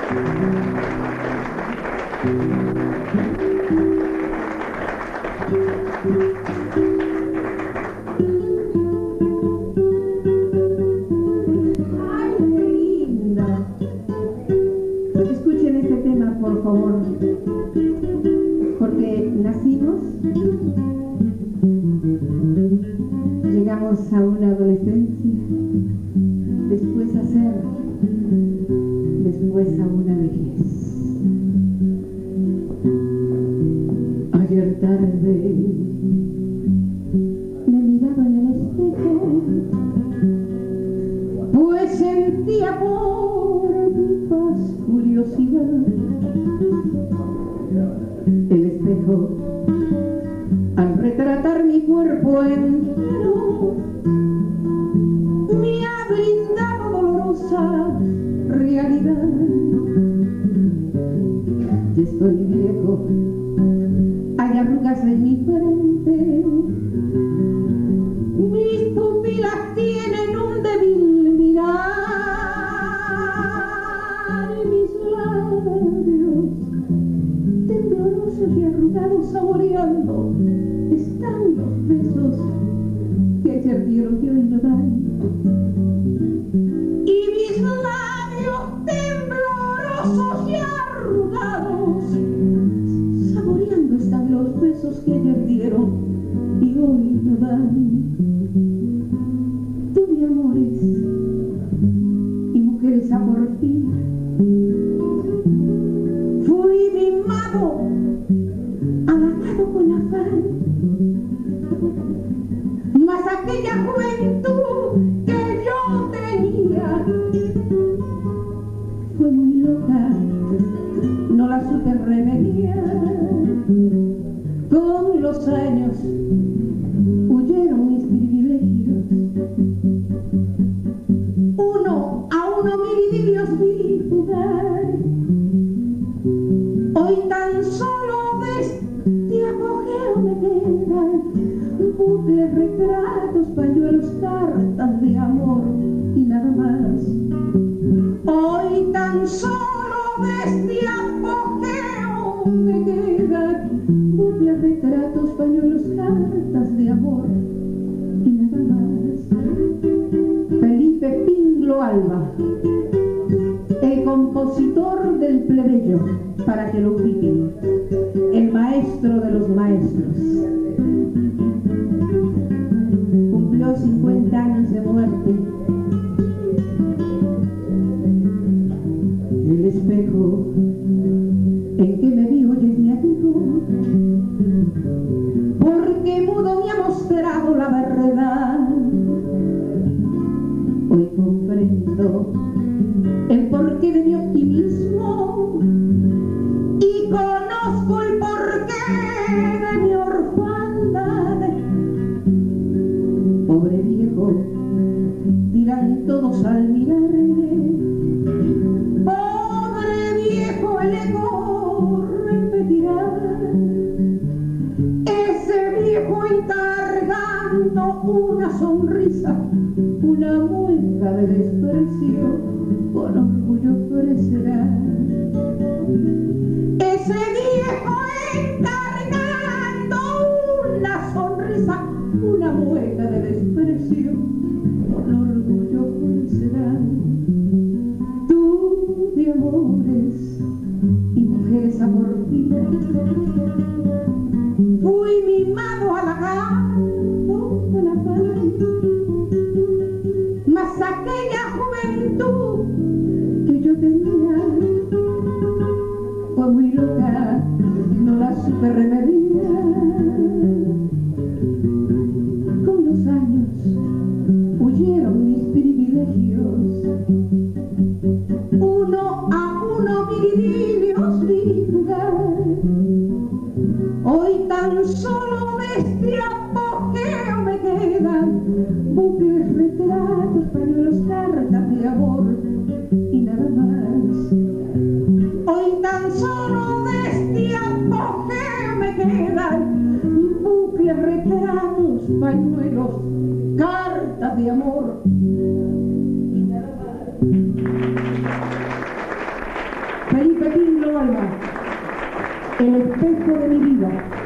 A una adolescencia, después a ser, después a una vejez. Ayer tarde me miraba en el espejo, pues sentía por mi paz curiosidad. El espejo, al retratar mi cuerpo entero, me ha brindado dolorosa realidad. Ya estoy viejo, hay arrugas en mi frente, mis pupilas tienen un débil mirar, y mis labios temblorosos y arrugados saboreando están los besos que ayer dieron y hoy no dan. Y mis labios temblorosos y arrugados saboreando están los besos que ayer dieron y hoy no dan. Tuve amores y mujeres a porfía, fui mimado, halagado con afán, mas aquella juventud que yo tenía fue muy loca, no la supe remediar. Con los años huyeron mis privilegios, uno a uno mil idilios vi jugar. Hoy tan solo de este apogeo me quedan bucles, retratos, pañuelos, cartas de amor y nada más. Hoy tan solo de este apogeo me quedan bucles, retratos, pañuelos, cartas de amor y nada más. Felipe Pinglo Alba, el compositor del plebeyo, para que lo ubiquen, el maestro de los maestros. Cumplió 50 años de muerte. El espejo en que me vi hoy es mi amigo, porque mudo me ha mostrado la verdad. Hoy comprendo el porqué de mi optimismo y conozco el porqué de mi orfandad. Pobre viejo, dirán todos al mirarme, pobre viejo, el eco repetirá, ese viejo encargando una sonrisa, una mueca de desprecio, con orgullo ofrecerá. Ese viejo encargando una sonrisa, una mueca de desprecio, con orgullo ofrecerá. Tuve amores y mujeres a porfía, fui mimado, halagado con afán, mas aquella juventud que yo tenía fue muy loca, no la supe remediar. Con los años huyeron mis privilegios, uno a uno mis idilios vi jugar. Hoy tan solo de este apogeo me quedan bucles, retratos, pañuelos, cartas de amor y nada más. Hoy tan solo de este apogeo me quedan bucles, retratos, pañuelos, cartas de amor y nada más. Felipe Pinlo Alba, el espejo de mi vida.